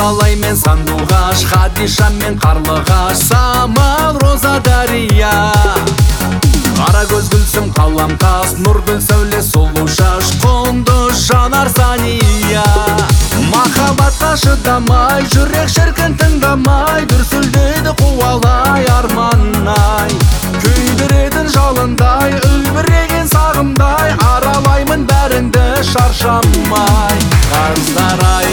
Құралай мен сандуғаш, Хадиша мен қарлығаш, Самал, Роза, Дария. Қара көз гүлсім қаламқас, нұргүл сәуле сұлу шаш, құндыз жанар Сания. Махаббатқа шыдамай, жүрек шіркін тыңдамай, дүрсілдейді қуалай арманай. Күйдіретін жалындай, үлбіреген сағымдай, аралаймын бәріңді шаршамай. Қыздар-ай,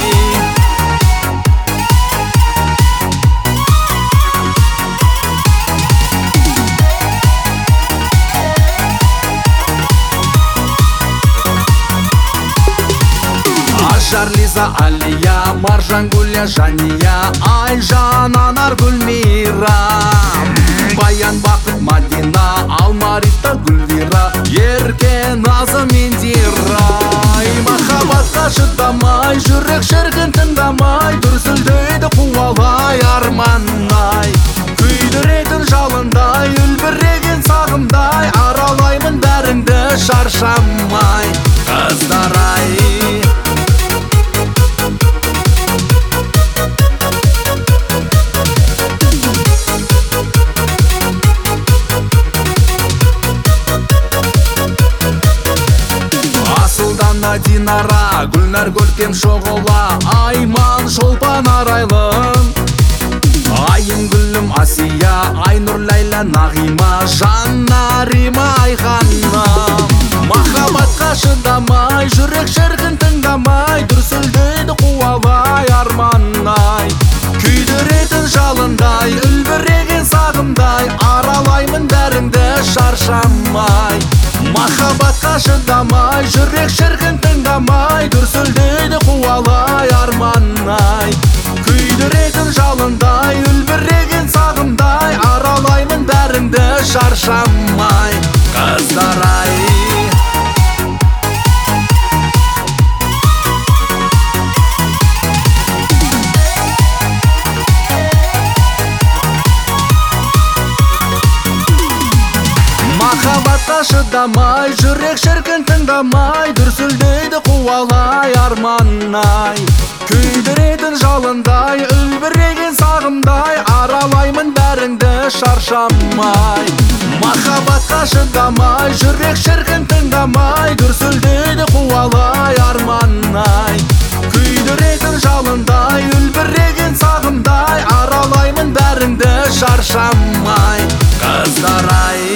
Ажар, Лиза, Алия, Маржан, Гуля, Жания, Айжан, Анар, Гүлмира, Баян, Бақыт, Мадина, Алмарита, Гүлвира, Ерке, Назым, Индира. Махаббатқа шыдамай, жүрек шіркін тыңдамай, дүрсілдейді қуалай арманай. Күйдіретін жалындай, үлбіреген сағымдай, аралаймын бәріңді шаршамай. Қыздар-ай, Динара, Гүлнар, Көркем, Шоғыла, Айман, Шолпан, Арайлым, Айым, Гүлім, Асия, Айнұр, Лайла, Нағима, Жанна, Рима, Айханым. Махаббатқа шыдамай, жүрек шіркін тыңдамай, дүрсілдейді қуалай арманай. Күйдіретін жалындай, үлбіреген сағымдай, аралаймын бәріңді шаршамай. Махаббатқа шыдамай, жүрек шіркін тыңдамай, дүрсілдейді қуалай арманай. Күйдіретін жалындай, үлбіреген сағымдай, аралаймын бәріңді шаршамай. Қыздар-ай, махаббатқа шыдамай, жүрек шіркін тыңдамай, дүрсілдейді қуалай арманай. Күйдіретін жалындай, үлбіреген сағымдай, аралаймын бәріңді шаршамай. Махаббатқа шыдамай, жүрек шіркін тыңдамай, дүрсілдейді қуалай арманай. Күйдіретін жалындай, үлбіреген сағымдай, аралаймын бәріңді шаршамай. Қыздар-ай,